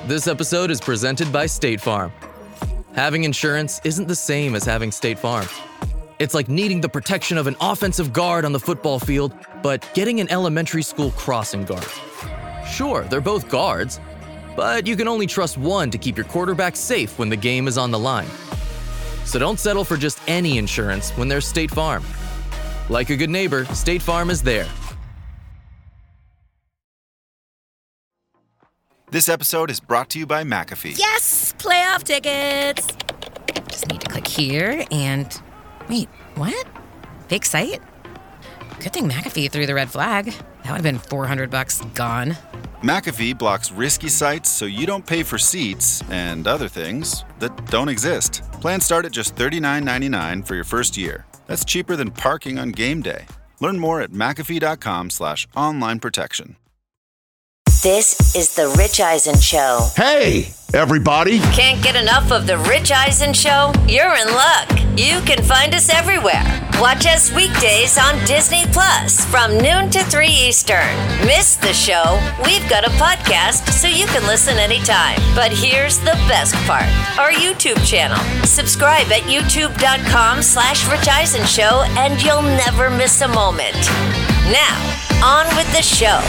This episode is presented by State Farm. Having insurance isn't the same as having State Farm. It's like needing the protection of an offensive guard on the football field, but getting an elementary school crossing guard. Sure, they're both guards, but you can only trust one to keep your quarterback safe when the game is on the line. So don't settle for just any insurance when there's State Farm. Like a good neighbor, State Farm is there. This episode is brought to you by McAfee. Yes! Playoff tickets! Just need to click here and... Wait, what? Fake site? Good thing McAfee threw the red flag. That would have been $400 gone. McAfee blocks risky sites so you don't pay for seats and other things that don't exist. Plans start at just $39.99 for your first year. That's cheaper than parking on game day. Learn more at McAfee.com/online protection. This is The Rich Eisen Show. Hey, everybody. Can't get enough of The Rich Eisen Show? You're in luck. You can find us everywhere. Watch us weekdays on Disney Plus from noon to 3 Eastern. Miss the show? We've got a podcast so you can listen anytime. But here's the best part. Our YouTube channel. Subscribe at youtube.com/Rich Eisen Show and you'll never miss a moment. Now, on with the show.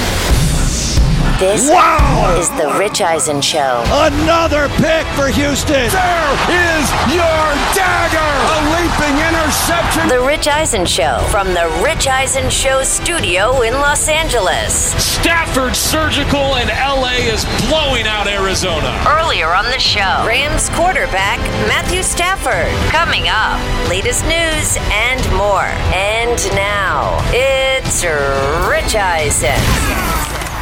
This is The Rich Eisen Show. Another pick for Houston. There is your dagger. A leaping interception. The Rich Eisen Show from The Rich Eisen Show studio in Los Angeles. Stafford Surgical in LA is blowing out Arizona. Earlier on the show, Rams quarterback Matthew Stafford. Coming up, latest news and more. And now, it's Rich Eisen.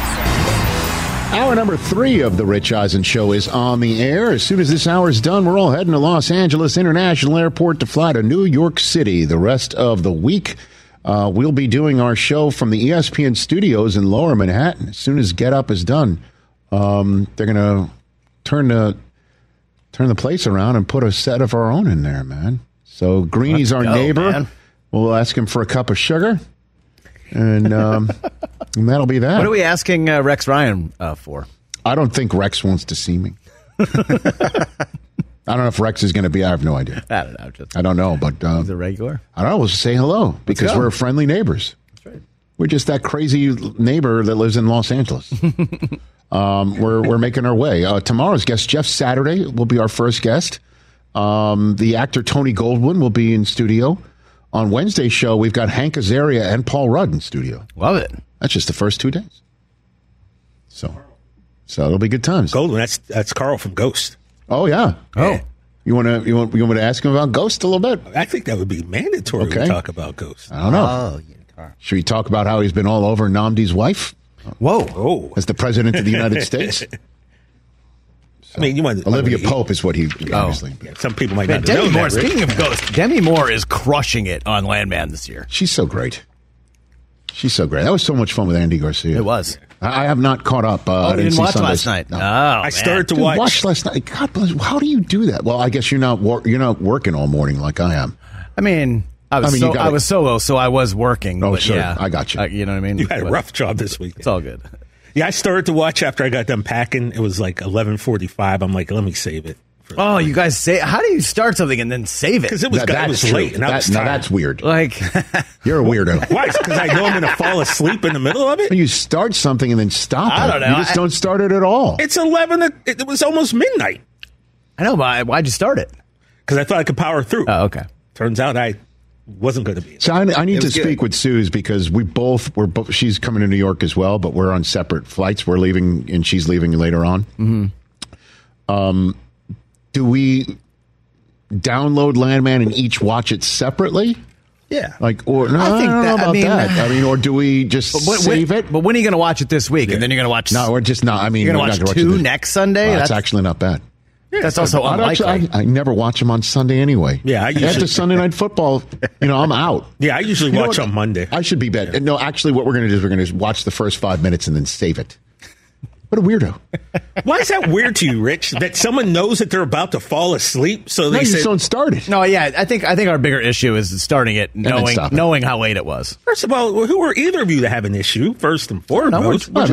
Hour number 3 of The Rich Eisen Show is on the air. As soon as this hour is done, we're all heading to Los Angeles International Airport to fly to New York City the rest of the week. We'll be doing our show from the ESPN studios in Lower Manhattan. As soon as Get Up is done, they're going to turn the place around and put a set of our own in there, man. So Greeny's our neighbor. Man. We'll ask him for a cup of sugar. And that'll be that. What are we asking Rex Ryan for? I don't think Rex wants to see me. I don't know if Rex is going to be. I have no idea. I don't know, but he's a regular. I don't know. We'll just say hello because we're friendly neighbors. That's right. We're just that crazy neighbor that lives in Los Angeles. We're making our way. Tomorrow's guest, Jeff Saturday, will be our first guest. The actor Tony Goldwyn will be in studio. On Wednesday's show, we've got Hank Azaria and Paul Rudd in studio. Love it. That's just the first 2 days. So it'll be good times. Goldwyn, that's Carl from Ghost. Oh yeah. Oh, you want me to ask him about Ghost a little bit? I think that would be mandatory to talk about Ghost. I don't know. Should we talk about how he's been all over Nnamdi's wife? Whoa. As the president of the United States? I mean, Olivia Pope is what he obviously. Yeah, some people might not Demi know Moore. that. Speaking of Ghost, Demi Moore is crushing it on Landman this year. She's so great. That was so much fun with Andy Garcia. It was. I have not caught up. I didn't watch last night. No. I started to watch last night. God bless. How do you do that? Well, I guess you're not working all morning like I am. I mean, I was solo, so I was working. Oh, but sure. Yeah, I got you. You know what I mean? You had a rough job this week. It's all good. Yeah, I started to watch after I got done packing. It was like 11:45. I'm like, let me save it. Oh, you guys say? How do you start something and then save it? Because it was late and I was tired. That's weird. Like, you're a weirdo. Why? Because I know I'm going to fall asleep in the middle of it. You start something and then stop it. I don't know. You just don't start it at all. It's 11. It was almost midnight. I know, but why'd you start it? Because I thought I could power through. Oh, okay. Turns out I wasn't going to be. So I need to speak with Suze because we're both. She's coming to New York as well, but we're on separate flights. We're leaving, and she's leaving later on. Mm-hmm. Do we download Landman and each watch it separately? Yeah. I don't know about that. I mean, or do we just save it? But when are you going to watch it this week? Yeah. And then you're going to watch... No, we're just not. I mean, you're going to watch 2 next Sunday? That's actually not bad. Yeah, that's also unlikely. I never watch them on Sunday anyway. Yeah, after Sunday Night Football, I'm out. Yeah, I usually watch on Monday. I should be bad. Yeah. No, actually, what we're going to do is we're going to watch the first 5 minutes and then save it. What a weirdo. Why is that weird to you, Rich? That someone knows that they're about to fall asleep, so they you say, just don't start it. No, yeah, I think our bigger issue is starting it, knowing how late it was. First of all, who are either of you to have an issue? First and foremost, we're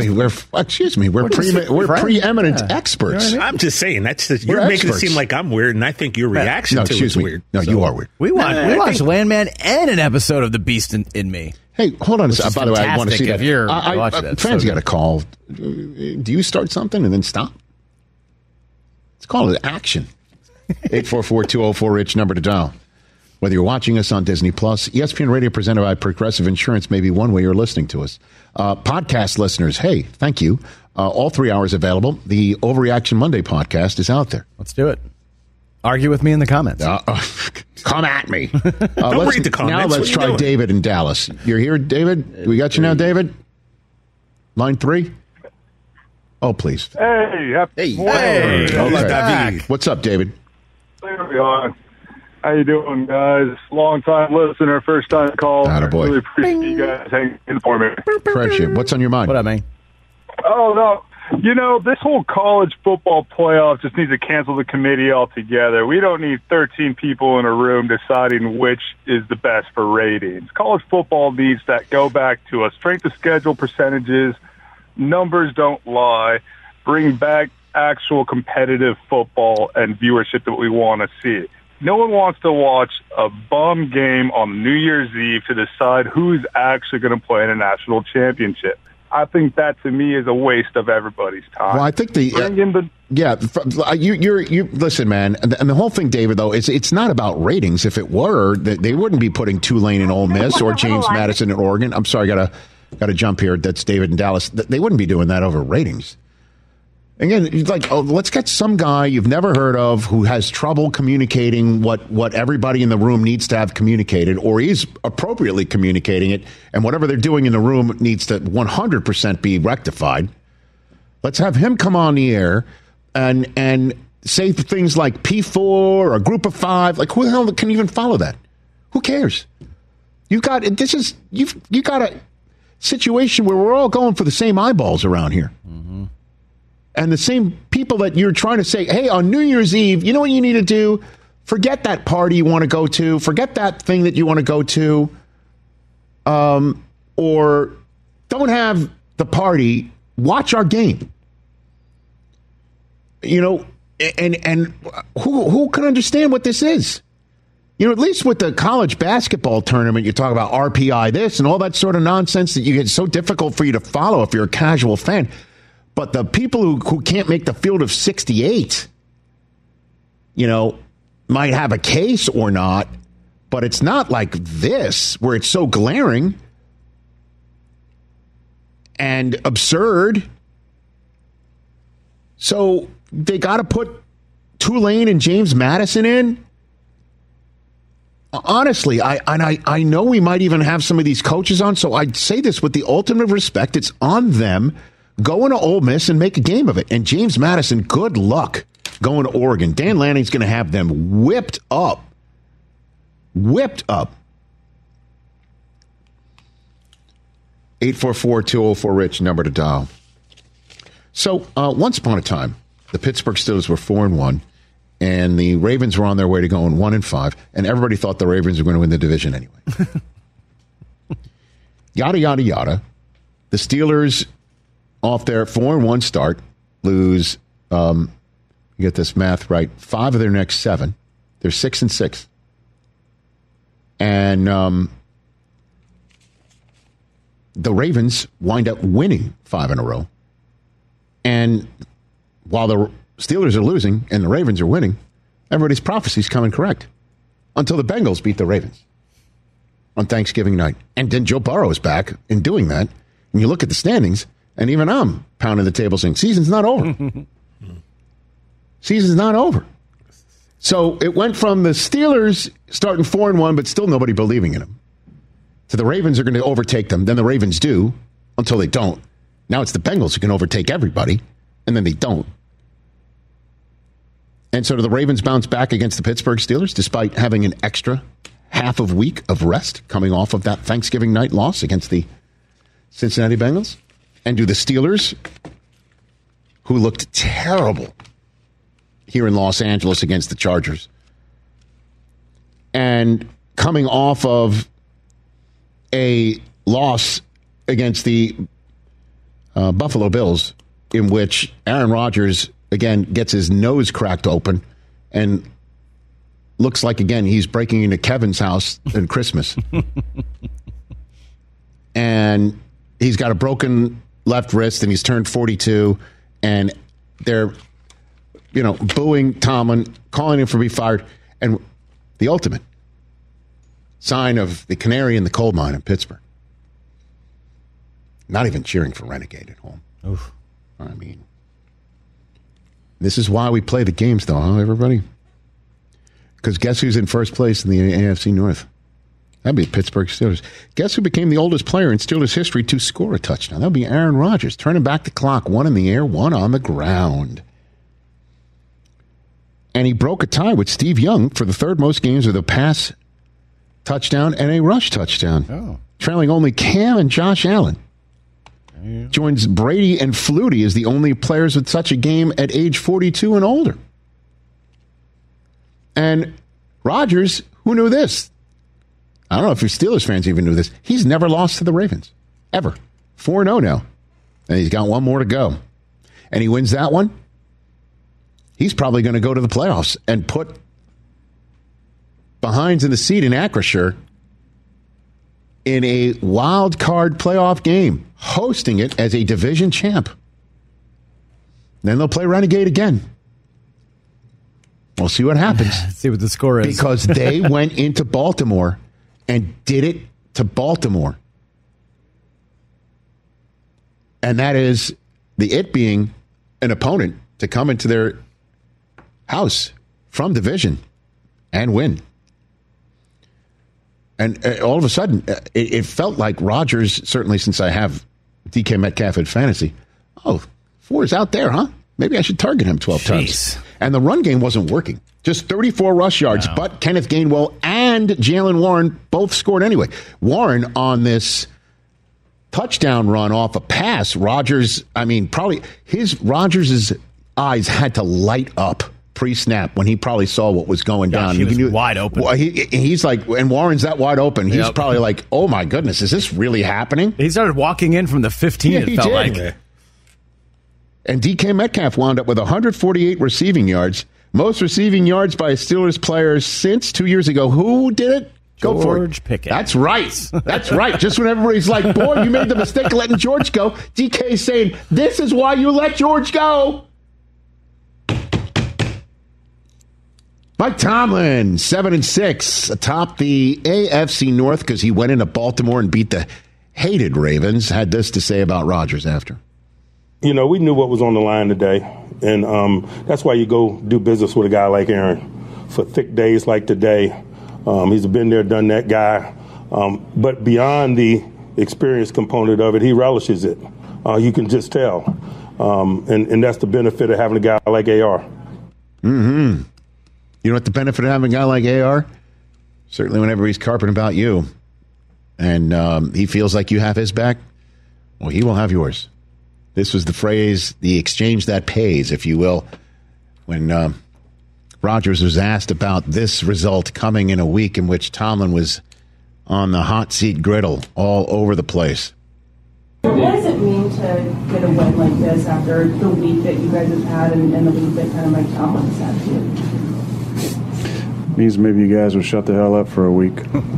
preeminent experts. I'm just saying you're making it seem like I'm weird, and I think your reaction to it's weird. No, you are weird. We watched Landman and an episode of The Beast in Me. Hey, hold on a second. By the way, I want to see that. Fans got a call. Do you start something and then stop? Let's call it action. 844-204-RICH, number to dial. Whether you're watching us on Disney Plus, ESPN Radio presented by Progressive Insurance may be one way you're listening to us. Podcast listeners, hey, thank you. All 3 hours available. The Overreaction Monday podcast is out there. Let's do it. Argue with me in the comments. Come at me. Don't read the comments. Now let's try doing? David in Dallas. You're here, David? We got you now, David? Line 3? Oh, please. Hey. Okay. What's up, David? How you doing, guys? Long-time listener, first-time caller. Attaboy. Really appreciate you guys hanging in for me. Appreciate it. What's on your mind? What up, man? Oh, no. This whole college football playoff just needs to cancel the committee altogether. We don't need 13 people in a room deciding which is the best for ratings. College football needs that go back to a strength of schedule percentages. Numbers don't lie. Bring back actual competitive football and viewership that we want to see. No one wants to watch a bum game on New Year's Eve to decide who's actually going to play in a national championship. I think that, to me, is a waste of everybody's time. Well, I think you listen, man, and the whole thing, David, though, is it's not about ratings. If it were, they wouldn't be putting Tulane in Ole Miss or James Madison in Oregon. I'm sorry, got to jump here. That's David in Dallas. They wouldn't be doing that over ratings. Again, it's like, let's get some guy you've never heard of who has trouble communicating what everybody in the room needs to have communicated, or he's appropriately communicating it, and whatever they're doing in the room needs to 100% be rectified. Let's have him come on the air and say things like P4 or a group of 5. Like, who the hell can even follow that? Who cares? You got a situation where we're all going for the same eyeballs around here. Mm-hmm. And the same people that you're trying to say, hey, on New Year's Eve, you know what you need to do? Forget that party you want to go to. Forget that thing that you want to go to. Or don't have the party. Watch our game. And who can understand what this is? At least with the college basketball tournament, you talk about RPI this and all that sort of nonsense that you get so difficult for you to follow if you're a casual fan. But the people who can't make the field of 68, might have a case or not, but it's not like this where it's so glaring and absurd. So they got to put Tulane and James Madison in. Honestly, I know we might even have some of these coaches on, so I'd say this with the ultimate respect. It's on them. Go into Ole Miss and make a game of it. And James Madison, good luck going to Oregon. Dan Lanning's going to have them whipped up. 844-204-RICH, number to dial. So, once upon a time, the Pittsburgh Steelers were 4-1, and the Ravens were on their way to going 1-5, and everybody thought the Ravens were going to win the division anyway. Yada, yada, yada. The Steelers, off their 4-1 start, lose, get this math right, 5 of their next 7. They're 6-6. And the Ravens wind up winning 5 in a row. And while the Steelers are losing and the Ravens are winning, everybody's prophecy's coming correct. Until the Bengals beat the Ravens on Thanksgiving night. And then Joe Burrow is back in doing that. And you look at the standings, and even I'm pounding the table saying, season's not over. Season's not over. So it went from the Steelers starting 4-1, but still nobody believing in them, to the Ravens are going to overtake them. Then the Ravens do, until they don't. Now it's the Bengals who can overtake everybody, and then they don't. And so do the Ravens bounce back against the Pittsburgh Steelers, despite having an extra half of week of rest coming off of that Thanksgiving night loss against the Cincinnati Bengals? And do the Steelers who looked terrible here in Los Angeles against the Chargers. And coming off of a loss against the Buffalo Bills, in which Aaron Rodgers, again, gets his nose cracked open and looks like, again, he's breaking into Kevin's house in Christmas. And he's got a broken left wrist, and he's turned 42, and they're, booing Tomlin, calling him for be fired, and the ultimate sign of the canary in the coal mine in Pittsburgh. Not even cheering for Renegade at home. Oof. I mean, this is why we play the games, though, huh, everybody? Because guess who's in first place in the AFC North? That'd be the Pittsburgh Steelers. Guess who became the oldest player in Steelers history to score a touchdown? That would be Aaron Rodgers, turning back the clock, one in the air, one on the ground. And he broke a tie with Steve Young for the third most games with a pass touchdown and a rush touchdown, trailing only Cam and Josh Allen. Joins Brady and Flutie as the only players with such a game at age 42 and older. And Rodgers, who knew this? I don't know if your Steelers fans even knew this. He's never lost to the Ravens, ever. 4-0 now. And he's got one more to go. And he wins that one. He's probably going to go to the playoffs and put behinds in the seat in Acrisure in a wild card playoff game, hosting it as a division champ. Then they'll play Renegade again. We'll see what happens. See what the score is. Because they went into Baltimore and did it to Baltimore. And that is it being an opponent to come into their house from division and win. And all of a sudden, it felt like Rodgers, certainly since I have DK Metcalf in fantasy, 4 is out there, huh? Maybe I should target him 12 times. And the run game wasn't working. Just 34 rush yards, but Kenneth Gainwell and Jaylen Warren both scored anyway. Warren on this touchdown run off a pass, Rodgers' eyes had to light up pre-snap when he probably saw what was going down. He was wide open. He's like, and Warren's that wide open. He's probably like, oh my goodness, is this really happening? He started walking in from the 15, it felt like. And DK Metcalf wound up with 148 receiving yards. Most receiving yards by a Steelers player since 2 years ago. Who did it? Go for it. George Pickens. That's right. That's right. Just when everybody's like, boy, you made the mistake of letting George go, DK's saying, this is why you let George go. Mike Tomlin, 7-6, atop the AFC North because he went into Baltimore and beat the hated Ravens. Had this to say about Rodgers after. We knew what was on the line today, and that's why you go do business with a guy like Aaron for thick days like today. He's been there, done that guy. But beyond the experience component of it, he relishes it. You can just tell. And that's the benefit of having a guy like AR. Mm-hmm. You know what the benefit of having a guy like AR? Certainly whenever he's carping about you and he feels like you have his back, well, he will have yours. This was the phrase, the exchange that pays, if you will, when Rodgers was asked about this result coming in a week in which Tomlin was on the hot seat griddle all over the place. What does it mean to get a win like this after the week that you guys have had and the week that kind of Mike Tomlin has had too? Means maybe you guys will shut the hell up for a week.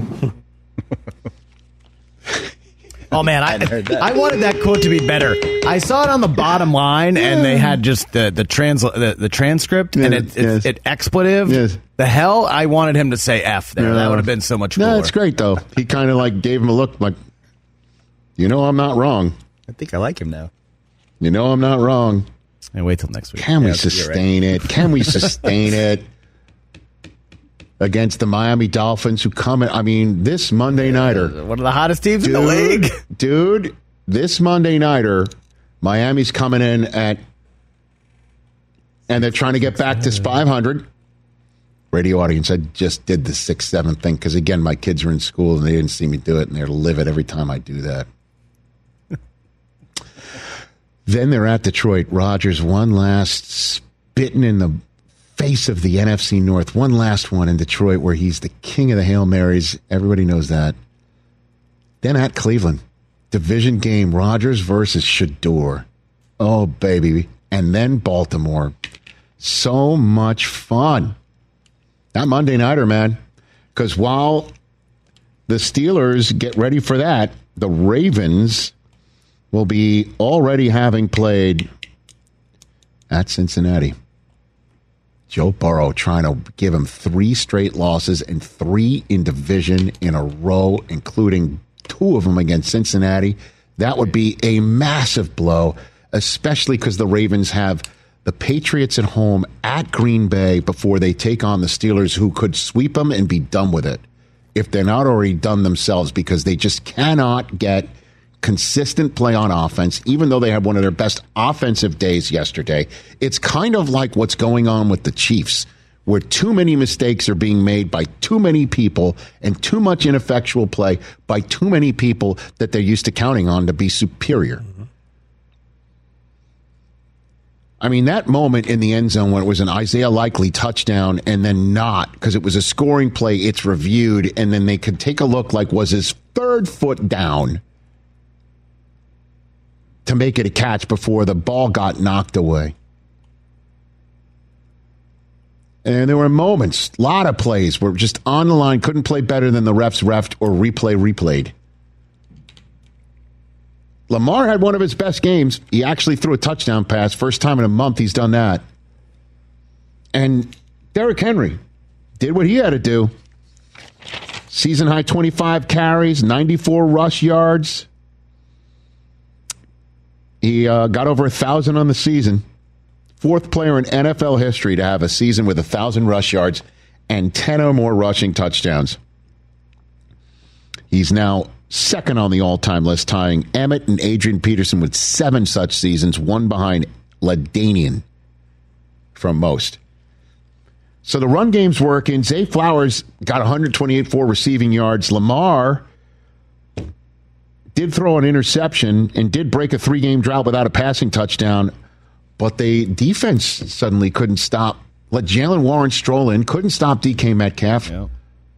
Oh, man, I wanted that quote to be better. I saw it on the bottom line, and they had just the transcript, and it expletive. Yes. The hell? I wanted him to say F there. That would have been so much cooler. No, it's great, though. He kind of like gave him a look like, I'm not wrong. I think I like him now. I'm not wrong. And wait till next week. Can we sustain it? Can we sustain it? Against the Miami Dolphins, who come in, this Monday Nighter. One of the hottest teams in the league. Dude, this Monday Nighter, Miami's coming in and they're trying to get back to 500. Radio audience, I just did the 6-7 thing because, again, my kids are in school and they didn't see me do it, and they're livid every time I do that. Then they're at Detroit. Rodgers, one last spitting in the face of the NFC North. One last one in Detroit where he's the king of the Hail Marys. Everybody knows that. Then at Cleveland. Division game, Rodgers versus Shador. Oh, baby. And then Baltimore. So much fun. That Monday Nighter, man. Because while the Steelers get ready for that, the Ravens will be already having played at Cincinnati. Joe Burrow trying to give him 3 straight losses and 3 in division in a row, including 2 of them against Cincinnati. That would be a massive blow, especially because the Ravens have the Patriots at home at Green Bay before they take on the Steelers, who could sweep them and be done with it if they're not already done themselves, because they just cannot get consistent play on offense, even though they had one of their best offensive days yesterday. It's kind of like what's going on with the Chiefs, where too many mistakes are being made by too many people and too much ineffectual play by too many people that they're used to counting on to be superior. I mean, that moment in the end zone when it was an Isaiah Likely touchdown and then not, because it was a scoring play, it's reviewed, and then they could take a look like was his 3rd foot down to make it a catch before the ball got knocked away. And there were moments, a lot of plays were just on the line, couldn't play better than the refs reffed or replayed. Lamar had one of his best games. He actually threw a touchdown pass. First time in a month he's done that. And Derrick Henry did what he had to do. Season high 25 carries, 94 rush yards. He got over 1,000 on the season. 4th player in NFL history to have a season with 1,000 rush yards and 10 or more rushing touchdowns. He's now 2nd on the all-time list, tying Emmett and Adrian Peterson with 7 such seasons, one behind LaDainian from most. So the run game's working. Zay Flowers got 128 receiving yards. Lamar did throw an interception and did break a 3-game drought without a passing touchdown, but the defense suddenly couldn't stop. Let Jalen Warren stroll in, couldn't stop DK Metcalf. Yep.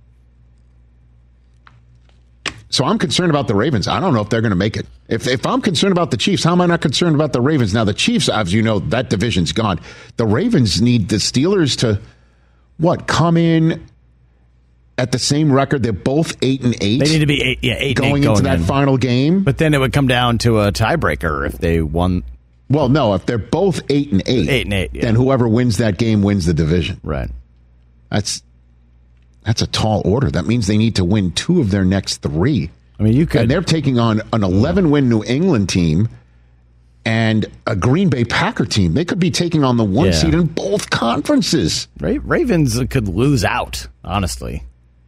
So I'm concerned about the Ravens. I don't know if they're going to make it. If I'm concerned about the Chiefs, how am I not concerned about the Ravens? Now, the Chiefs, as you know, that division's gone. The Ravens need the Steelers to, come in at the same record? They're both 8-8. They need to be 8 going into that final game. But then it would come down to a tiebreaker if they won. Well, no, if they're both 8-8, 8-8, yeah, then whoever wins that game wins the division. Right. That's a tall order. That means they need to win 2 of their next 3. I mean, you could, and they're taking on an 11-win New England team and a Green Bay Packer team. They could be taking on the 1 seed in both conferences. Ravens could lose out, honestly.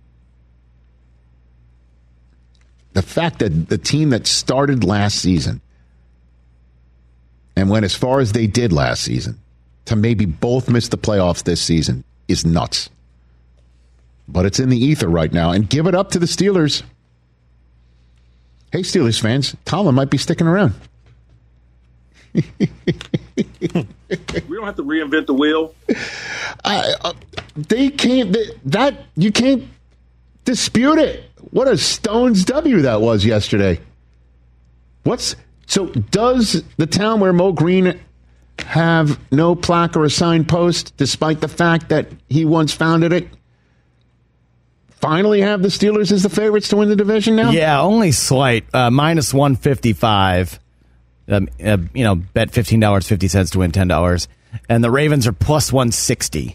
The fact that the team that started last season and went as far as they did last season to maybe both miss the playoffs this season is nuts. But it's in the ether right now. And give it up to the Steelers. Hey, Steelers fans, Tomlin might be sticking around. We don't have to reinvent the wheel. They can't. You can't dispute it. What a Stones W that was yesterday. So does the town where Mo Green have no plaque or a signpost, despite the fact that he once founded it, finally have the Steelers as the favorites to win the division now? Yeah, only slight. Minus 155. Bet $15.50 to win $10. And the Ravens are plus 160.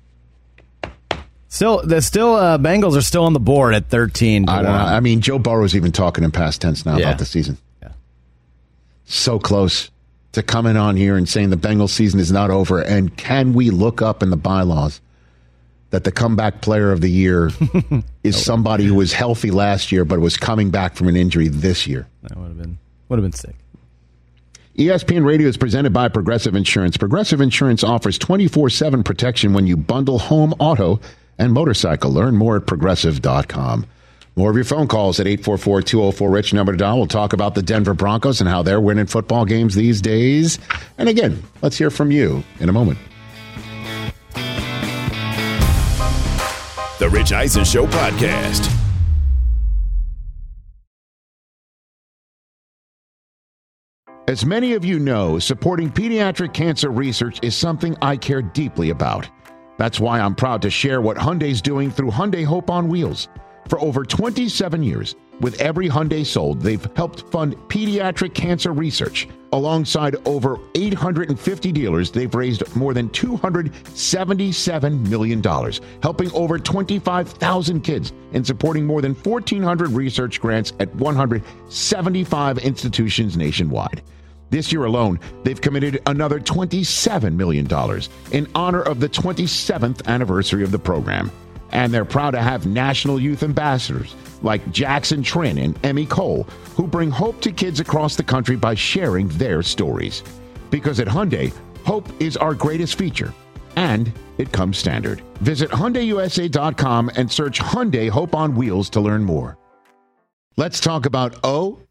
Bengals are still on the board at 13 to 1. I mean, Joe Burrow's even talking in past tense now about the season. Yeah. So close to coming on here and saying the Bengals season is not over. And can we look up in the bylaws that the comeback player of the year is somebody who was healthy last year but was coming back from an injury this year? That would have been sick. ESPN Radio is presented by Progressive Insurance. Progressive Insurance offers 24/7 protection when you bundle home, auto, and motorcycle. Learn more at Progressive.com. More of your phone calls at 844-204-RICH, number to dial. We'll talk about the Denver Broncos and how they're winning football games these days. And again, let's hear from you in a moment. The Rich Eisen Show podcast. As many of you know, supporting pediatric cancer research is something I care deeply about. That's why I'm proud to share what Hyundai's doing through Hyundai Hope on Wheels. For over 27 years, with every Hyundai sold, they've helped fund pediatric cancer research. Alongside over 850 dealers, they've raised more than $277 million, helping over 25,000 kids and supporting more than 1,400 research grants at 175 institutions nationwide. This year alone, they've committed another $27 million in honor of the 27th anniversary of the program. And they're proud to have national youth ambassadors like Jackson Trin and Emmy Cole, who bring hope to kids across the country by sharing their stories. Because at Hyundai, hope is our greatest feature, and it comes standard. Visit HyundaiUSA.com and search Hyundai Hope on Wheels to learn more. Let's talk about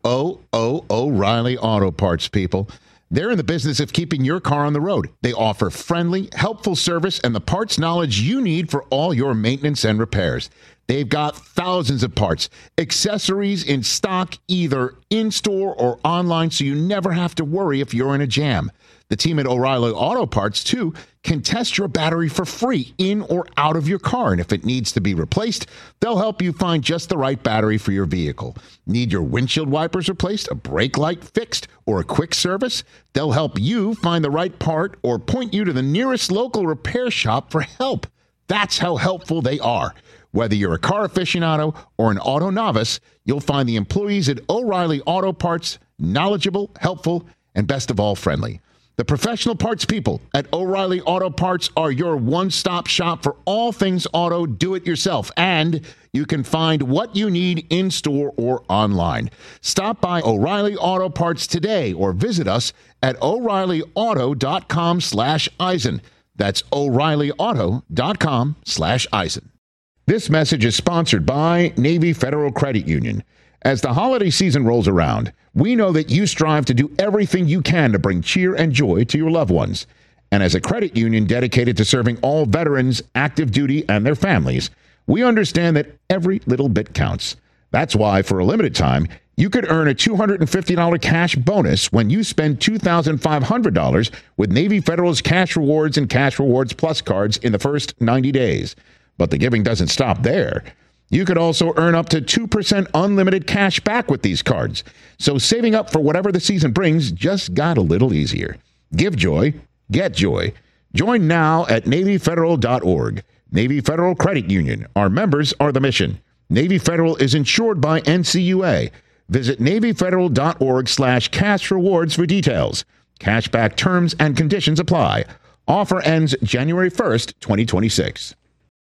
O'Reilly Auto Parts, people. They're in the business of keeping your car on the road. They offer friendly, helpful service and the parts knowledge you need for all your maintenance and repairs. They've got thousands of parts, accessories in stock, either in-store or online, so you never have to worry if you're in a jam. The team at O'Reilly Auto Parts, too, can test your battery for free in or out of your car. And if it needs to be replaced, they'll help you find just the right battery for your vehicle. Need your windshield wipers replaced, a brake light fixed, or a quick service? They'll help you find the right part or point you to the nearest local repair shop for help. That's how helpful they are. Whether you're a car aficionado or an auto novice, you'll find the employees at O'Reilly Auto Parts knowledgeable, helpful, and best of all, friendly. The professional parts people at O'Reilly Auto Parts are your one-stop shop for all things auto do-it-yourself, and you can find what you need in-store or online. Stop by O'Reilly Auto Parts today or visit us at O'ReillyAuto.com/Eisen. That's O'ReillyAuto.com/Eisen. This message is sponsored by Navy Federal Credit Union. As the holiday season rolls around, we know that you strive to do everything you can to bring cheer and joy to your loved ones. And as a credit union dedicated to serving all veterans, active duty, and their families, we understand that every little bit counts. That's why, for a limited time, you could earn a $250 cash bonus when you spend $2,500 with Navy Federal's Cash Rewards and Cash Rewards Plus cards in the first 90 days. But the giving doesn't stop there. You could also earn up to 2% unlimited cash back with these cards. So saving up for whatever the season brings just got a little easier. Give joy, get joy. Join now at NavyFederal.org. Navy Federal Credit Union. Our members are the mission. Navy Federal is insured by NCUA. Visit NavyFederal.org/cash rewards for details. Cashback terms and conditions apply. Offer ends January 1st, 2026.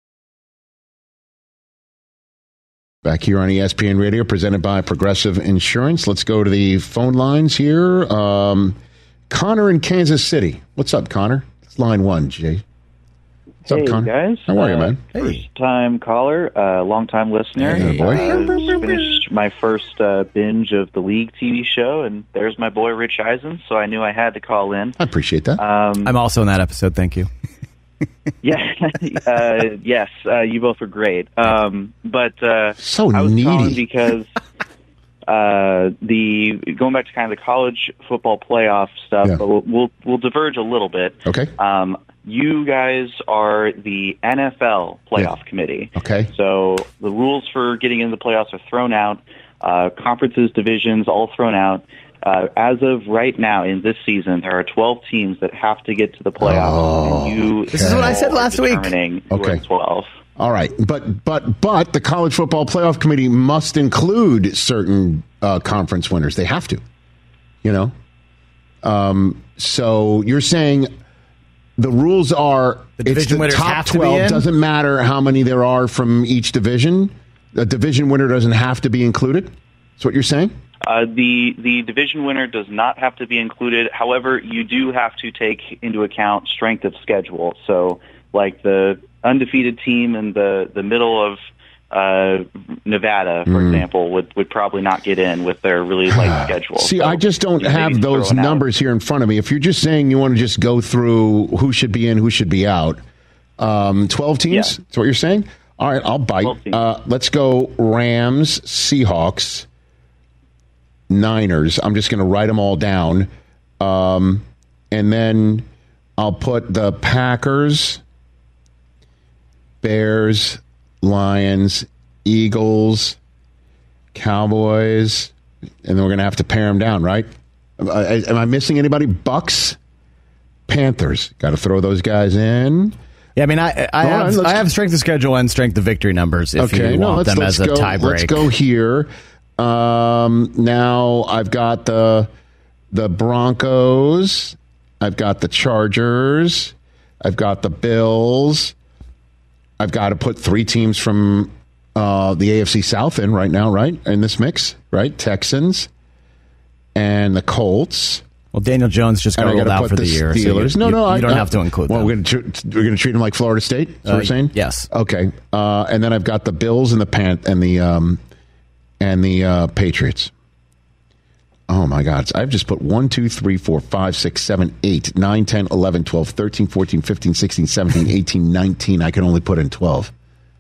Back here on ESPN Radio, presented by Progressive Insurance. Let's go to the phone lines here. Connor in Kansas City. What's up, Connor? It's line one, Jay. What's up, Connor? Guys. How are you, man? First-time caller, long-time listener. Hey, boy. Finished my first binge of the League TV show, and there's my boy Rich Eisen, so I knew I had to call in. I appreciate that. I'm also in that episode. Thank you. Yeah, yes, you both were great. But so I was needy calling because going back to kind of the college football playoff stuff. Yeah. But we'll diverge a little bit. Okay. You guys are the NFL playoff committee. Okay. So the rules for getting into the playoffs are thrown out. Conferences, divisions, all thrown out. As of right now in this season, there are 12 teams that have to get to the playoffs. And this is what I said last week. Okay. 12. All right, but the College Football Playoff Committee must include certain conference winners. They have to, you know. So you're saying the rules are it's the top 12. Doesn't matter how many there are from each division. The division winner doesn't have to be included. That's what you're saying? The division winner does not have to be included. However, you do have to take into account strength of schedule. So, like the undefeated team in the middle of Nevada, for example, would probably not get in with their really light schedule. See, so, I just don't have those numbers here in front of me. If you're just saying you want to just go through who should be in, who should be out, 12 teams? Yeah. That's what you're saying? All right, I'll bite. Let's go Rams, Seahawks, Niners. I'm just going to write them all down. And then I'll put the Packers, Bears, Lions, Eagles, Cowboys, and then we're going to have to pare them down, right? Am I missing anybody? Bucks, Panthers. Got to throw those guys in. Yeah, I mean, I have strength of schedule and strength of victory numbers if you want them as a tiebreak. Let's go here. Now I've got the Broncos. I've got the Chargers. I've got the Bills. I've got to put 3 teams from the AFC South in right now, right? In this mix, right? Texans and the Colts. Well, Daniel Jones just got rolled out for the year. Steelers. So you don't have to include them. We're going to treat them like Florida State. Is what we're saying? Yes. Okay. And then I've got the Bills and the Patriots. Oh, my God. I've just put 1, 2, 3, 4, 5, 6, 7, 8, 9, 10, 11, 12, 13, 14, 15, 16, 17, 18, 19. I can only put in 12.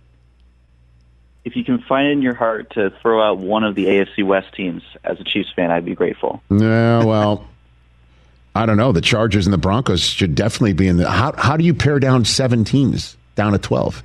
If you can find it in your heart to throw out one of the AFC West teams as a Chiefs fan, I'd be grateful. Yeah, well, I don't know. The Chargers and the Broncos should definitely be in the... How do you pare down 7 teams down to 12?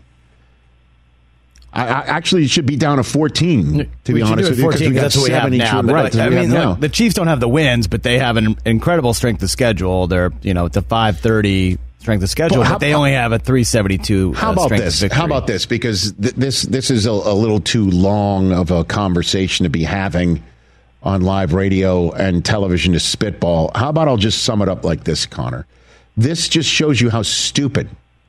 I actually should be down to 14, to be honest with you, because we got 7 each one right. The Chiefs don't have the wins, but they have an incredible strength of schedule. They're, it's a 530 strength of schedule, but they only have a 372 How about strength this? of victory. How about this? Because this is a little too long of a conversation to be having on live radio and television to spitball. How about I'll just sum it up like this, Connor? This just shows you how stupid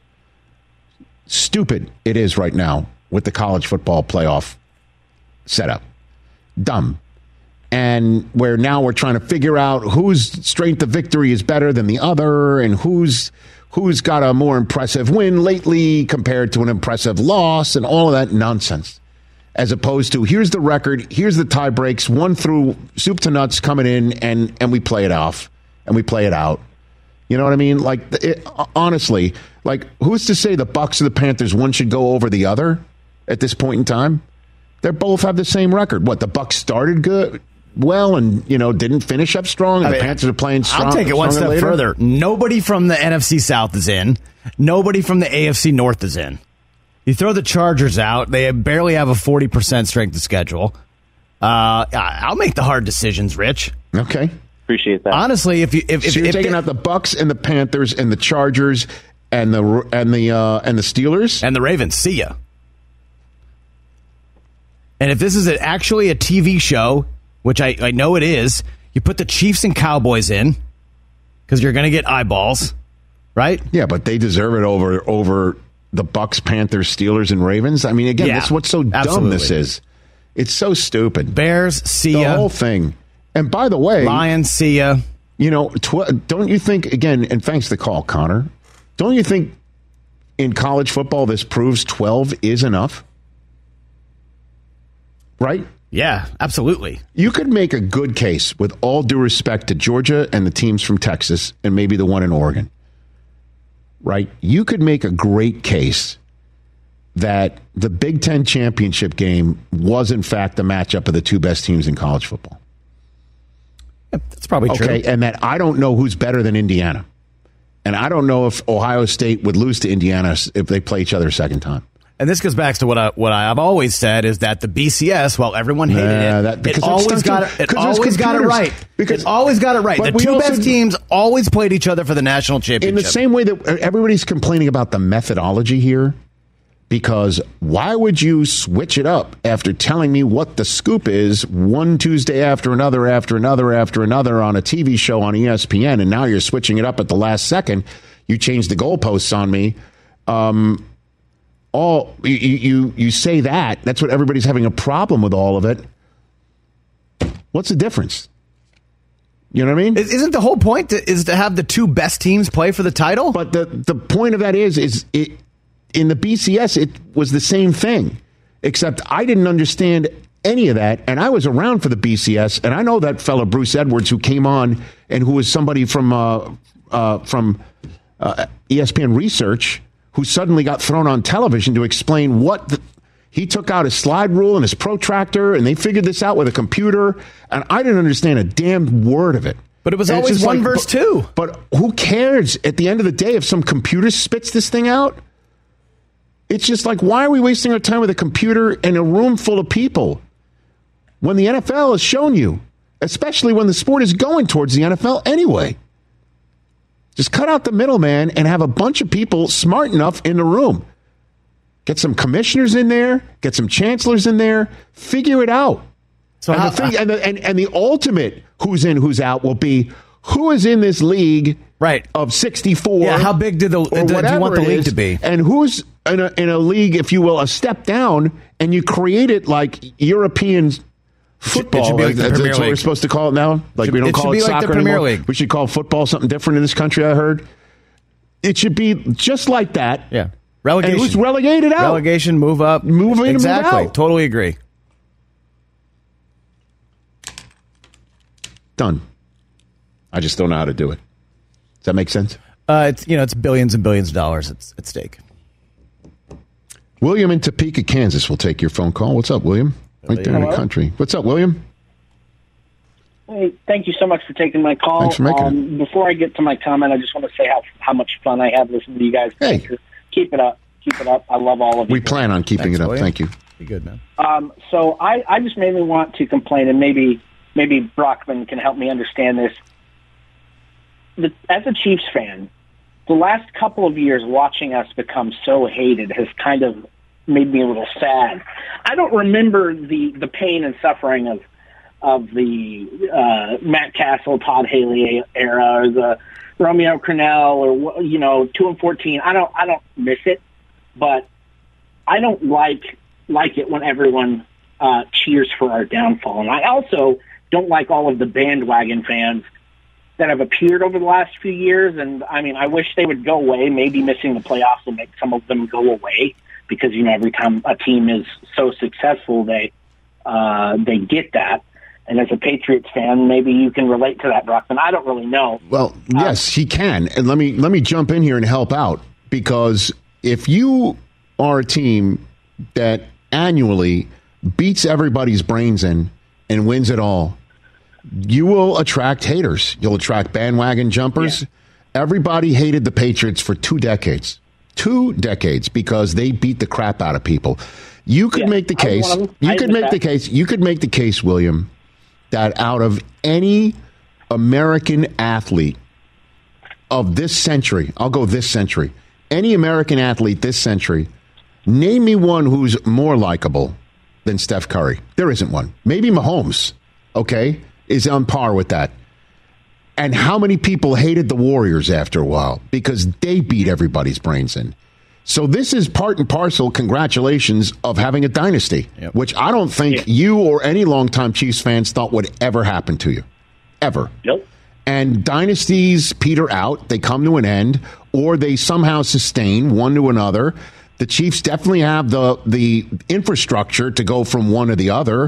it is right now with the college football playoff setup. Dumb. And where now we're trying to figure out whose strength of victory is better than the other and who's got a more impressive win lately compared to an impressive loss and all of that nonsense. As opposed to, here's the record, here's the tie breaks, 1 through soup to nuts coming in, and we play it off and we play it out. You know what I mean? Like, honestly, like, who's to say the Bucs or the Panthers, one should go over the other at this point in time? They both have the same record. What, the Bucs started good, well, and, didn't finish up strong, and the Panthers are playing strong. I'll take it one step further. Nobody from the NFC South is in. Nobody from the AFC North is in. You throw the Chargers out, they barely have a 40% strength of schedule. I'll make the hard decisions, Rich. Okay. Appreciate that. Honestly, if you're taking out the Bucs and the Panthers and the Chargers and the Steelers and the Ravens, see ya. And if this is actually a TV show, which I know it is, you put the Chiefs and Cowboys in because you're going to get eyeballs, right? Yeah, but they deserve it over the Bucs, Panthers, Steelers, and Ravens. I mean, again, that's what's so dumb this is. It's so stupid. Bears, see ya. The whole thing. And by the way, Lions, see ya. Don't you think, again, and thanks for the call, Connor, don't you think in college football this proves 12 is enough? Right? Yeah, absolutely. You could make a good case, with all due respect to Georgia and the teams from Texas and maybe the one in Oregon. Right? You could make a great case that the Big Ten championship game was, in fact, the matchup of the 2 best teams in college football. Yeah, that's probably true. Okay, and that I don't know who's better than Indiana. And I don't know if Ohio State would lose to Indiana if they play each other a second time. And this goes back to what I've always said is that the BCS, while everyone hated it always got it right. It always got it right. The 2 best teams always played each other for the national championship. In the same way that everybody's complaining about the methodology here, because why would you switch it up after telling me what the scoop is one Tuesday after another on a TV show on ESPN, and now you're switching it up at the last second? You changed the goalposts on me. You say that's what everybody's having a problem with all of it. What's the difference? You know what I mean? Isn't the whole point is to have the 2 best teams play for the title? But the point of that is in the BCS, it was the same thing. except I didn't understand any of that, and I was around for the BCS, and I know that fellow Bruce Edwards who came on and who was somebody from ESPN Research who suddenly got thrown on television to explain he took out his slide rule and his protractor, and they figured this out with a computer, and I didn't understand a damn word of it. But it was always 1 versus 2. But who cares at the end of the day if some computer spits this thing out? It's just like, why are we wasting our time with a computer in a room full of people when the NFL has shown you, especially when the sport is going towards the NFL anyway? Just cut out the middleman and have a bunch of people smart enough in the room. Get some commissioners in there, get some chancellors in there, figure it out. So and the ultimate who's in, who's out will be who is in this league of 64. Yeah, how big do you want the league to be? And who's in a league, if you will, a step down, and you create it like European football. It should be like the Premier That's what we're League. supposed to call it now. Like we don't call it soccer like the Premier anymore. League. We should call football something different in this country, I heard. It should be just like that. Yeah. Relegation. And who's relegated out? Relegation, move up. Exactly. Move out. Totally agree. Done. I just don't know how to do it. Does that make sense? It's billions and billions of dollars at stake. William in Topeka, Kansas will take your phone call. What's up, William? Right there in the country. What's up, William? Hey, thank you so much for taking my call. Thanks for making it. Before I get to my comment, I just want to say how much fun I have listening to you guys. Hey. Keep it up. Keep it up. I love all of you. We plan on keeping it up. William. Thank you. Be good, man. So I just mainly want to complain, and maybe Brockman can help me understand this. As a Chiefs fan, the last couple of years watching us become so hated has kind of made me a little sad. I don't remember the pain and suffering of the Matt Castle, Todd Haley era, or the Romeo Crennel, or 2-14. I don't miss it, but I don't like it when everyone cheers for our downfall. And I also don't like all of the bandwagon fans that have appeared over the last few years. And I mean, I wish they would go away. Maybe missing the playoffs will make some of them go away, because every time a team is so successful, they get that. And as a Patriots fan, maybe you can relate to that, Brockman. I don't really know. Well, yes, he can. And let me jump in here and help out, because if you are a team that annually beats everybody's brains in and wins it all, you will attract haters. You'll attract bandwagon jumpers. Yeah. Everybody hated the Patriots for 2 decades. 2 decades, because they beat the crap out of people. You could make the case. You could make the case, William, that out of any American athlete of this century, I'll go this century, any American athlete this century, name me one who's more likable than Steph Curry. There isn't one. Maybe Mahomes, okay, is on par with that. And how many people hated the Warriors after a while because they beat everybody's brains in. So this is part and parcel, congratulations, of having a dynasty, which I don't think you or any longtime Chiefs fans thought would ever happen to you. Ever. Yep. And dynasties peter out. They come to an end, or they somehow sustain one to another. The Chiefs definitely have the infrastructure to go from one to the other.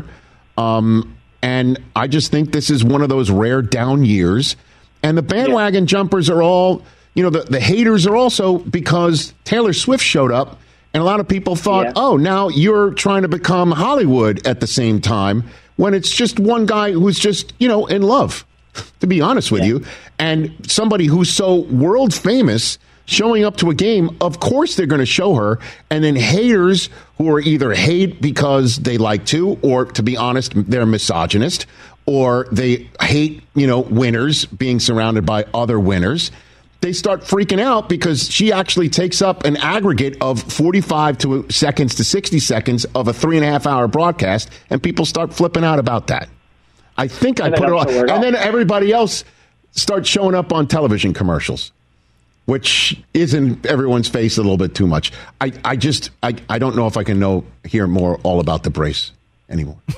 And I just think this is one of those rare down years. And the bandwagon jumpers are all... the haters are also because Taylor Swift showed up, and a lot of people thought, now you're trying to become Hollywood at the same time, when it's just one guy who's just, in love, to be honest with you. And somebody who's so world famous showing up to a game, of course they're going to show her. And then haters who are either hate because they like to, or to be honest, they're misogynist, or they hate, winners being surrounded by other winners. They start freaking out because she actually takes up an aggregate of 45 seconds to 60 seconds of a 3.5-hour broadcast, and people start flipping out about that. I think I put it on. And then everybody else starts showing up on television commercials, which is in everyone's face a little bit too much. I don't know if I can hear more all about the brace anymore.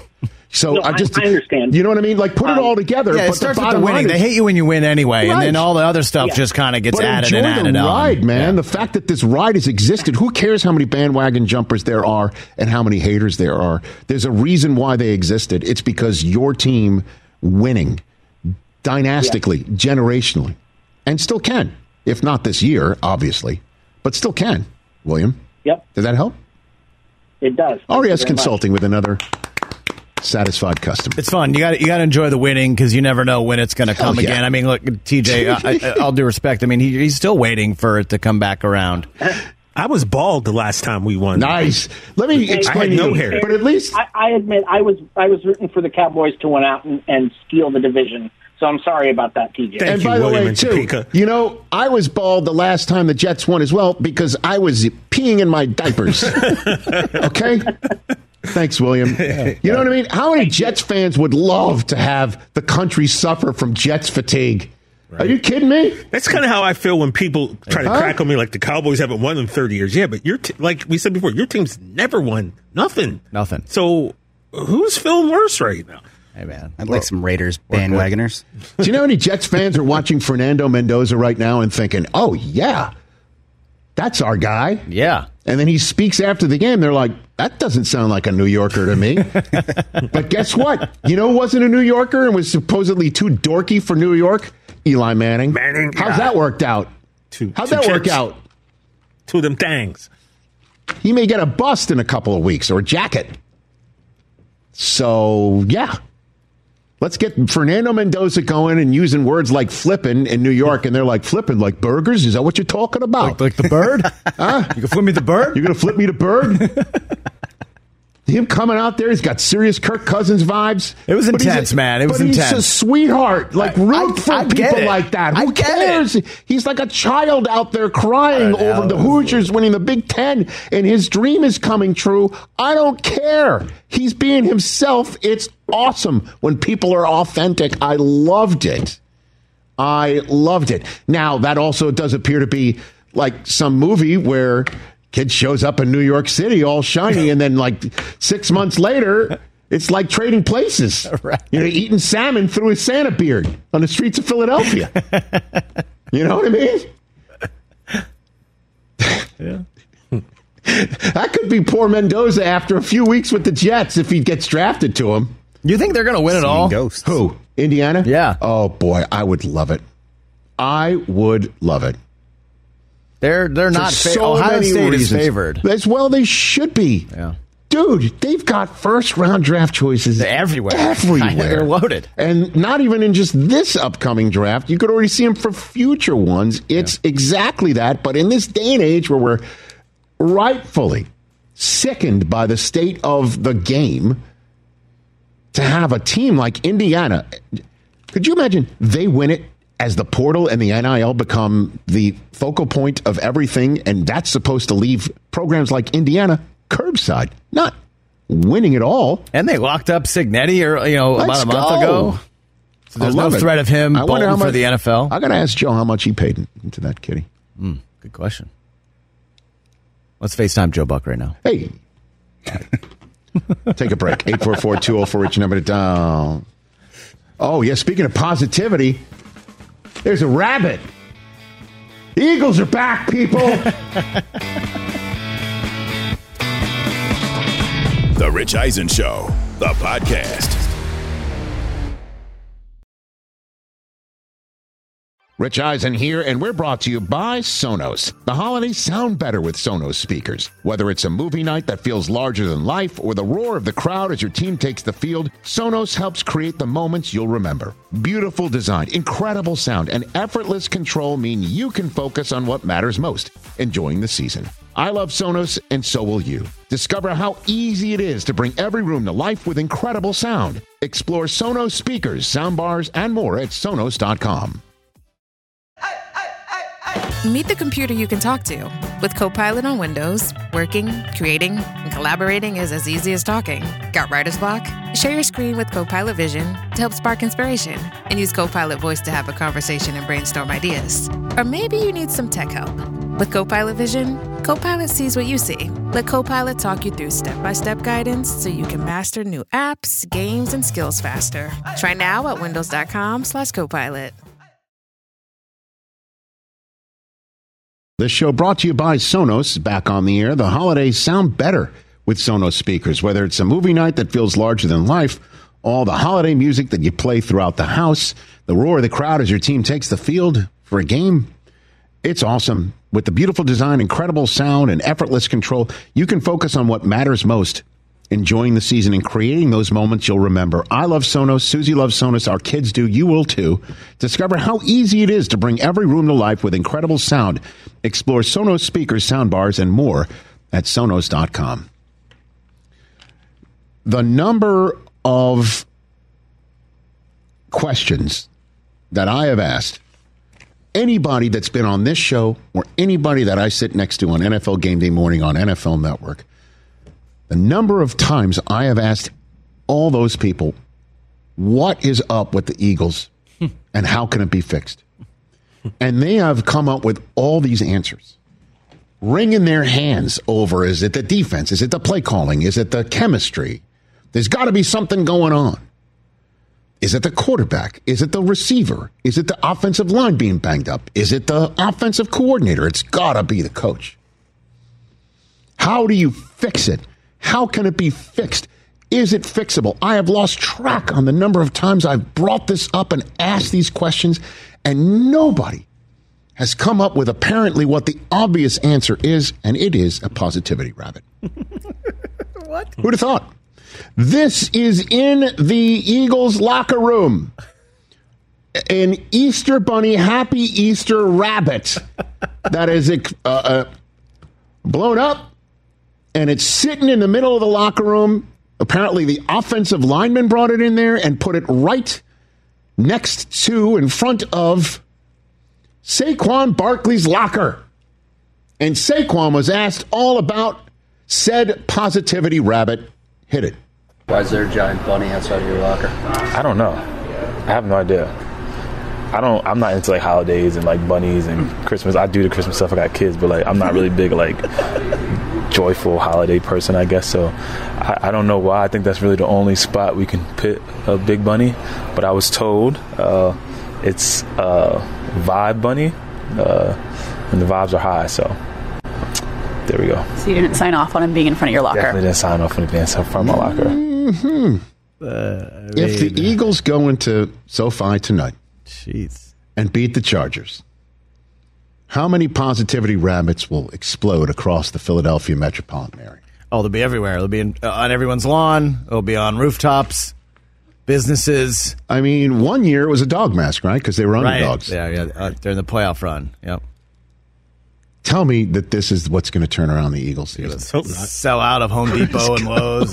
So No, I understand. You know what I mean? Like put it all together. Yeah, it but starts the with the bottom winning. line They hate you when you win anyway, and Right. then all the other stuff just kind of gets but added enjoy and added the on. ride, man. The fact that this ride has existed. Who cares how many bandwagon jumpers there are and how many haters there are? There's a reason why they existed. It's because your team winning dynastically, generationally, and still can. If not this year, obviously, but still can. William? Yep. Did that help? It does. RES Consulting with another satisfied customer. It's fun. You got to enjoy the winning because you never know when it's going to come yeah. again. I mean, look, TJ, all due respect. I mean, he's still waiting for it to come back around. I was bald the last time we won. Nice. Let me explain I had no to you, hair. but at least I admit I was rooting for the Cowboys to win out and steal the division. So I'm sorry about that, TJ. and by the way, too, you know, I was bald the last time the Jets won as well because I was peeing in my diapers. Okay? Thanks, William. You know what I mean? How many Jets fans would love to have the country suffer from Jets fatigue? Right. Are you kidding me? That's kind of how I feel when people try to crack on me like the Cowboys haven't won in 30 years. Yeah, but like we said before, your team's never won nothing. So who's feeling worse right now? Hey, man. I'd like some Raiders bandwagoners. Do you know how many Jets fans are watching Fernando Mendoza right now and thinking, oh, yeah, that's our guy? Yeah. And then he speaks after the game. They're like, that doesn't sound like a New Yorker to me. But guess what? You know who wasn't a New Yorker and was supposedly too dorky for New York? Eli Manning. How's that worked out? How'd that work out? Two of them things. He may get a bust in a couple of weeks or a jacket. So, yeah. Let's get Fernando Mendoza going and using words like flippin' in New York. And they're like, flippin' like burgers? Is that what you're talking about? Like the bird? Huh? You can flip me the bird? You're going to flip me the bird? Him coming out there, he's got serious Kirk Cousins vibes. It was intense, man. It was intense. He's a sweetheart. Like, root for people like that. Who cares? He's like a child out there crying over the Hoosiers winning the Big Ten, and his dream is coming true. I don't care. He's being himself. It's awesome when people are authentic. I loved it. Now, that also does appear to be like some movie where kid shows up in New York City all shiny, and then like 6 months later, it's like trading places. Right. You know, eating salmon through his Santa beard on the streets of Philadelphia. You know what I mean? Yeah. That could be poor Mendoza after a few weeks with the Jets if he gets drafted to him. You think they're going to win it all? Ghosts. Who? Indiana? Yeah. Oh, boy, I would love it. I would love it. They're not so Ohio many State reasons. is favored. As well, they should be. Yeah. Dude, they've got first-round draft choices everywhere. They're loaded. And not even in just this upcoming draft. You could already see them for future ones. It's exactly that. But in this day and age where we're rightfully sickened by the state of the game, to have a team like Indiana, could you imagine they win it as the portal and the NIL become the focal point of everything, and that's supposed to leave programs like Indiana curbside, not winning it all. And they locked up Cignetti about a month ago. So there's no threat of him bolting for the NFL. I got to ask Joe how much he paid into that kitty. Good question. Let's FaceTime Joe Buck right now. Hey. Take a break. 844-204-RICH, number to dial. Oh, yeah, speaking of positivity, there's a rabbit. The Eagles are back, people. The Rich Eisen Show, the podcast. Rich Eisen here, and we're brought to you by Sonos. The holidays sound better with Sonos speakers. Whether it's a movie night that feels larger than life or the roar of the crowd as your team takes the field, Sonos helps create the moments you'll remember. Beautiful design, incredible sound, and effortless control mean you can focus on what matters most, enjoying the season. I love Sonos, and so will you. Discover how easy it is to bring every room to life with incredible sound. Explore Sonos speakers, soundbars, and more at Sonos.com. Meet the computer you can talk to. With Copilot on Windows, working, creating, and collaborating is as easy as talking. Got writer's block? Share your screen with Copilot Vision to help spark inspiration, and use Copilot Voice to have a conversation and brainstorm ideas. Or maybe you need some tech help. With Copilot Vision, Copilot sees what you see. Let Copilot talk you through step-by-step guidance so you can master new apps, games, and skills faster. Try now at windows.com/Copilot. This show brought to you by Sonos. Back on the air. The holidays sound better with Sonos speakers. Whether it's a movie night that feels larger than life, all the holiday music that you play throughout the house, the roar of the crowd as your team takes the field for a game, it's awesome. With the beautiful design, incredible sound, and effortless control, you can focus on what matters most, enjoying the season and creating those moments you'll remember. I love Sonos. Susie loves Sonos. Our kids do. You will too. Discover how easy it is to bring every room to life with incredible sound. Explore Sonos speakers, soundbars, and more at Sonos.com. The number of questions that I have asked anybody that's been on this show or anybody that I sit next to on NFL Game Day Morning on NFL Network, the number of times I have asked all those people, what is up with the Eagles and how can it be fixed? And they have come up with all these answers, wringing their hands over, is it the defense? Is it the play calling? Is it the chemistry? There's got to be something going on. Is it the quarterback? Is it the receiver? Is it the offensive line being banged up? Is it the offensive coordinator? It's got to be the coach. How do you fix it? How can it be fixed? Is it fixable? I have lost track on the number of times I've brought this up and asked these questions, and nobody has come up with apparently what the obvious answer is, and it is a positivity rabbit. What? Who'd have thought? This is in the Eagles locker room. An Easter bunny, happy Easter rabbit that is blown up, and it's sitting in the middle of the locker room. Apparently, the offensive lineman brought it in there and put it right next to, in front of, Saquon Barkley's locker. And Saquon was asked all about said positivity rabbit. Hit it. Why is there a giant bunny outside of your locker? I don't know. I have no idea. I'm not into like holidays and like bunnies and Christmas. I do the Christmas stuff. I got kids, but like I'm not really big like joyful holiday person, I guess. So I don't know why. I think that's really the only spot we can put a big bunny. But I was told it's a vibe bunny, and the vibes are high. So there we go. So you didn't sign off on him being in front of your locker? Definitely didn't sign off on him being in front of my locker. Mm-hmm. If the Eagles go into SoFi tonight and beat the Chargers, how many positivity rabbits will explode across the Philadelphia metropolitan area? Oh, they'll be everywhere. They'll be on everyone's lawn. They'll be on rooftops, businesses. I mean, one year it was a dog mask, right? Because they were underdogs. Yeah, during the playoff run. Yep. Tell me that this is what's going to turn around the Eagles season. Let's hope not. Sell out of Home Depot and Lowe's.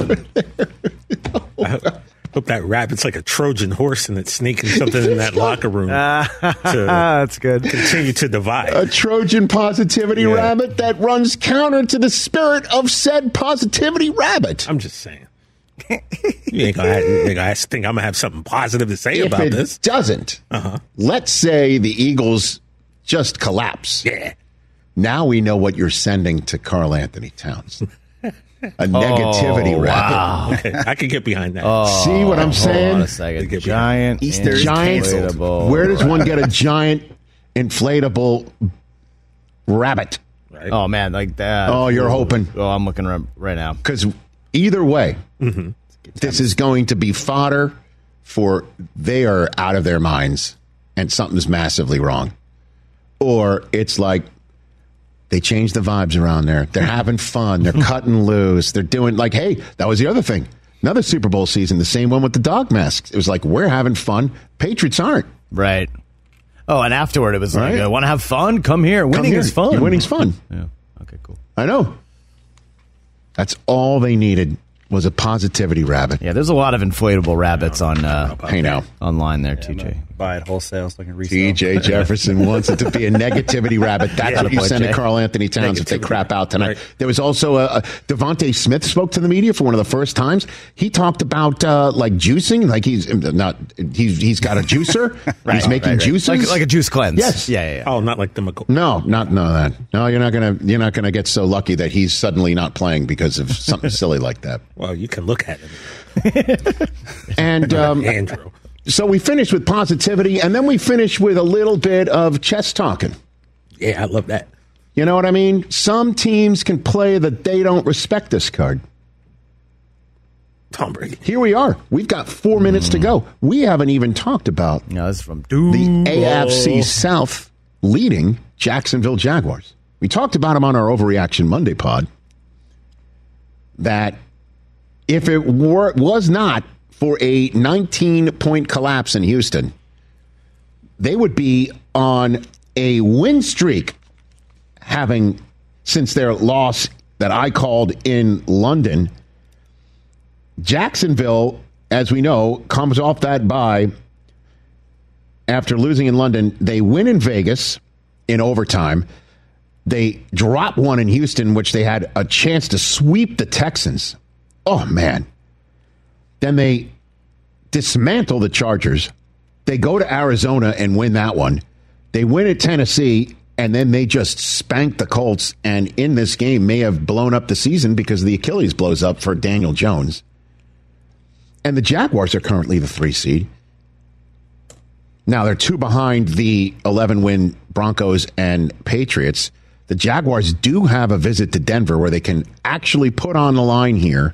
I hope that rabbit's like a Trojan horse and it's sneaking something in that locker room that's good. Continue to divide. A Trojan positivity rabbit that runs counter to the spirit of said positivity rabbit. I'm just saying. You ain't gonna think I'm going to have something positive to say about this. If it doesn't, let's say the Eagles just collapse. Yeah. Now we know what you're sending to Karl Anthony Towns. A negativity rabbit. Wow. Okay, I can get behind that. See what I'm saying? Hold on a second. Giant inflatable. Where does one get a giant inflatable rabbit? Right. Oh, man, like that. Oh, you're hoping. Oh, I'm looking right now. Because either way, this is going to be fodder for they are out of their minds and something's massively wrong. Or it's like, they changed the vibes around there. They're having fun. They're cutting loose. They're doing like, hey, that was the other thing. Another Super Bowl season, the same one with the dog masks. It was like, we're having fun. Patriots aren't. Right. Oh, and afterward it was like, want to have fun? Come here. Winning is fun. Winning's fun. Yeah. Okay, cool. I know. That's all they needed was a positivity rabbit. Yeah, there's a lot of inflatable rabbits on online there, Yeah, TJ. Buy it wholesale so I can resell. TJ Jefferson wants it to be a negativity rabbit. That's what you send to Karl Anthony Towns if they crap out tonight. Right. There was also Devontae Smith spoke to the media for one of the first times. He talked about like juicing, like he's got a juicer. He's making juices like a juice cleanse. Yes. Yeah. Oh, not like the McCoy. No, not that. No, you're not gonna get so lucky that he's suddenly not playing because of something silly like that. Well, you can look at it. And Andrew. So we finished with positivity, and then we finished with a little bit of chess talking. Yeah, I love that. You know what I mean? Some teams can play the "they don't respect us" card. Tom Brady. Here we are. We've got 4 minutes to go. We haven't even talked about this is from the AFC South leading Jacksonville Jaguars. We talked about them on our Overreaction Monday pod. That if it was not for a 19-point collapse in Houston, they would be on a win streak, having since their loss that I called in London. Jacksonville, as we know, comes off that bye after losing in London. They win in Vegas in overtime. They drop one in Houston, which they had a chance to sweep the Texans. Oh, man. Then they dismantle the Chargers. They go to Arizona and win that one. They win at Tennessee, and then they just spank the Colts, and in this game may have blown up the season because the Achilles blows up for Daniel Jones. And the Jaguars are currently the 3 seed. Now, they're 2 behind the 11-win Broncos and Patriots. The Jaguars do have a visit to Denver where they can actually put on the line here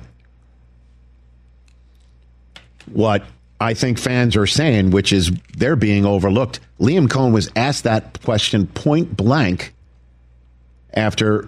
what I think fans are saying, which is they're being overlooked. Liam Cohen was asked that question point blank after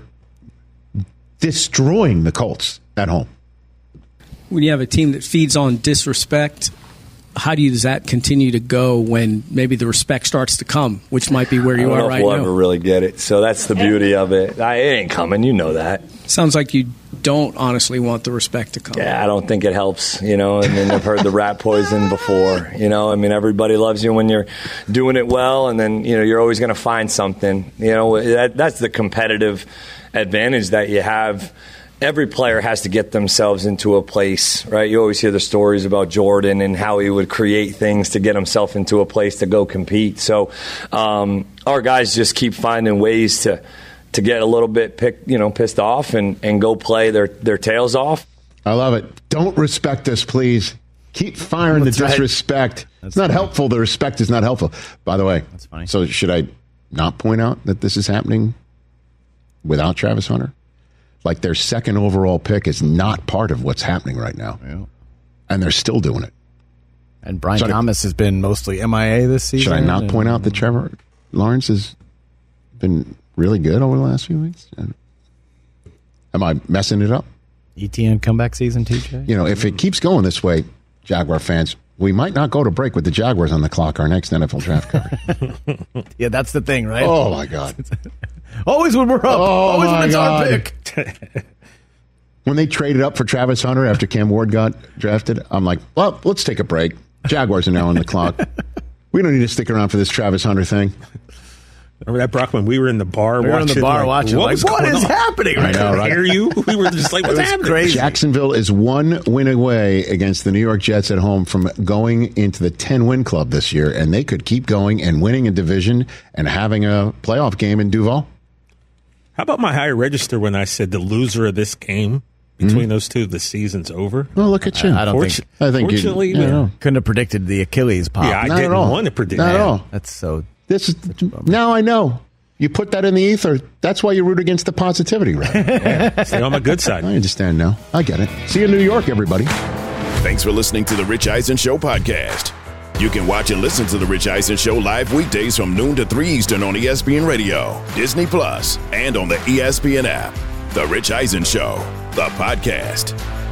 destroying the Colts at home. When you have a team that feeds on disrespect, how does that continue to go when maybe the respect starts to come, which might be where you are right now? We'll ever really get it. So that's the beauty of it. It ain't coming. You know that. Sounds like you don't honestly want the respect to come. Yeah, I don't think it helps, I mean, I've heard the rat poison before, I mean, everybody loves you when you're doing it well, and then, you're always going to find something. That's the competitive advantage that you have. Every player has to get themselves into a place, right? You always hear the stories about Jordan and how he would create things to get himself into a place to go compete. So our guys just keep finding ways to get a little bit pissed off and go play their tails off. I love it. Don't respect us, please. Keep firing the disrespect. It's not helpful. The respect is not helpful. By the way, that's funny. So should I not point out that this is happening without Travis Hunter? Like their second overall pick is not part of what's happening right now. Yeah. And they're still doing it. And Brian Thomas has been mostly MIA this season. Should I not point out that Trevor Lawrence has been really good over the last few weeks? Am I messing it up? ETN comeback season, TJ? If it keeps going this way, Jaguar fans, we might not go to break with the Jaguars on the clock our next NFL draft coverage. Yeah, that's the thing, right? Oh, my God. Always when we're up. Always when it's our pick. When they traded up for Travis Hunter after Cam Ward got drafted, I'm like, well, let's take a break. Jaguars are now on the clock. We don't need to stick around for this Travis Hunter thing. Remember that, Brockman? We were in the bar watching. What is happening right now? Right? Hear you? We were just like, what's happening? Crazy. Jacksonville is 1 win away against the New York Jets at home from going into the 10-win club this year, and they could keep going and winning a division and having a playoff game in Duval. How about my high register when I said the loser of this game between those two, the season's over? Well, look at you. I think fortunately, couldn't have predicted the Achilles pop. Yeah, I didn't want to predict that. Not at all. That's so. Now I know. You put that in the ether. That's why you root against the positivity, right? Yeah, stay on my good side. I understand now. I get it. See you in New York, everybody. Thanks for listening to the Rich Eisen Show podcast. You can watch and listen to the Rich Eisen Show live weekdays from noon to 3 Eastern on ESPN Radio, Disney Plus, and on the ESPN app. The Rich Eisen Show, the podcast.